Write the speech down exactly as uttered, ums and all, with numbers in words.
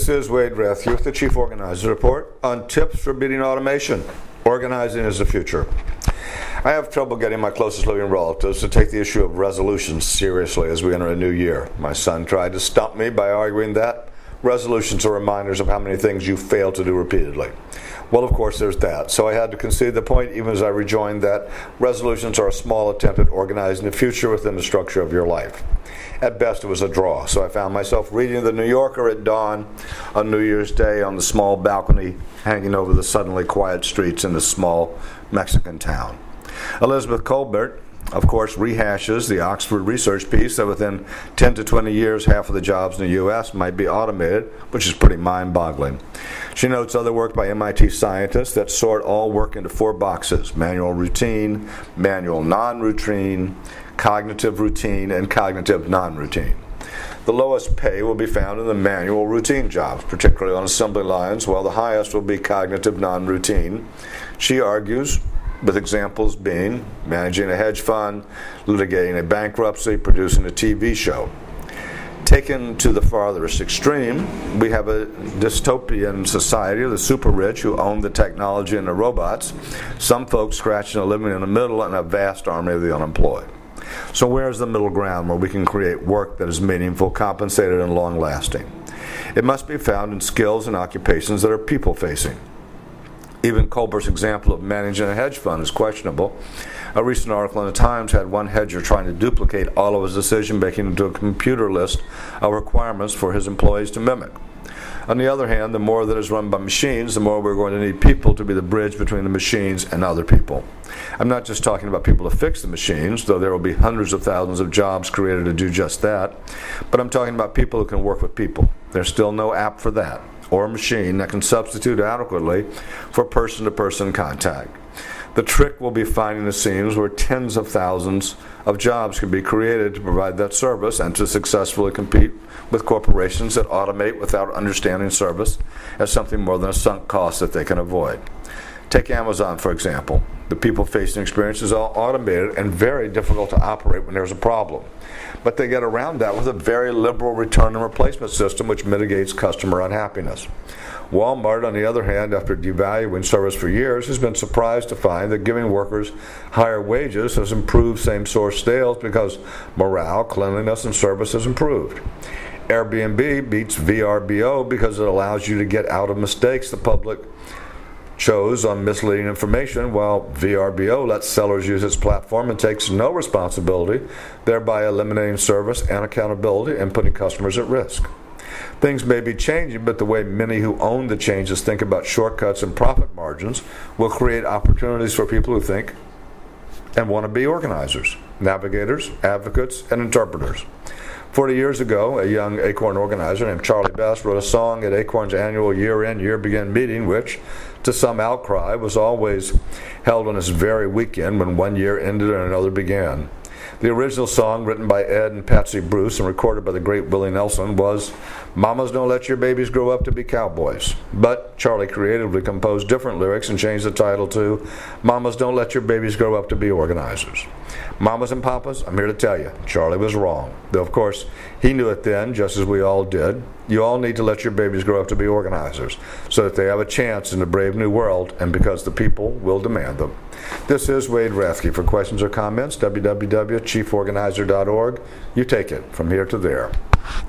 This is Wade Rathke with the Chief Organizer Report on tips for beating automation. Organizing is the future. I have trouble getting my closest living relatives to take the issue of resolutions seriously as we enter a new year. My son tried to stump me by arguing that resolutions are reminders of how many things you fail to do repeatedly. Well, of course, there's that. So I had to concede the point, even as I rejoined that resolutions are a small attempt at organizing the future within the structure of your life. At best, it was a draw. So I found myself reading The New Yorker at dawn on New Year's Day on the small balcony hanging over the suddenly quiet streets in this small Mexican town. Elizabeth Kolbert, of course, rehashes the Oxford research piece that within ten to twenty years, half of the jobs in the U S might be automated, which is pretty mind-boggling. She notes other work by M I T scientists that sort all work into four boxes: manual routine, manual non-routine, cognitive routine, and cognitive non-routine. The lowest pay will be found in the manual routine jobs, particularly on assembly lines, while the highest will be cognitive non-routine. She argues, with examples being managing a hedge fund, litigating a bankruptcy, producing a T V show. Taken to the farthest extreme, we have a dystopian society of the super rich who own the technology and the robots, some folks scratching a living in the middle, and a vast army of the unemployed. So where's the middle ground where we can create work that is meaningful, compensated, and long-lasting? It must be found in skills and occupations that are people-facing. Even Colbert's example of managing a hedge fund is questionable. A recent article in the Times had one hedger trying to duplicate all of his decision-making into a computer list of requirements for his employees to mimic. On the other hand, the more that is run by machines, the more we're going to need people to be the bridge between the machines and other people. I'm not just talking about people to fix the machines, though there will be hundreds of thousands of jobs created to do just that, but I'm talking about people who can work with people. There's still no app for that, or a machine that can substitute adequately for person-to-person contact. The trick will be finding the seams where tens of thousands of jobs can be created to provide that service and to successfully compete with corporations that automate without understanding service as something more than a sunk cost that they can avoid. Take Amazon, for example. The people-facing experience is all automated and very difficult to operate when there's a problem. But they get around that with a very liberal return and replacement system which mitigates customer unhappiness. Walmart, on the other hand, after devaluing service for years, has been surprised to find that giving workers higher wages has improved same-source sales because morale, cleanliness, and service has improved. Airbnb beats V R B O because it allows you to get out of mistakes the public chose on misleading information, while V R B O lets sellers use its platform and takes no responsibility, thereby eliminating service and accountability and putting customers at risk. Things may be changing, but the way many who own the changes think about shortcuts and profit margins will create opportunities for people who think and want to be organizers, navigators, advocates, and interpreters. Forty years ago, a young Acorn organizer named Charlie Best wrote a song at Acorn's annual year-end, year-begin meeting, which, to some outcry, was always held on this very weekend when one year ended and another began. The original song, written by Ed and Patsy Bruce and recorded by the great Willie Nelson, was "Mamas Don't Let Your Babies Grow Up to Be Cowboys." But Charlie creatively composed different lyrics and changed the title to "Mamas Don't Let Your Babies Grow Up to Be Organizers." Mamas and papas, I'm here to tell you, Charlie was wrong. Though, of course, he knew it then, just as we all did. You all need to let your babies grow up to be organizers so that they have a chance in the brave new world, and because the people will demand them. This is Wade Rathke. For questions or comments, w w w dot chief organizer dot org. You take it from here to there.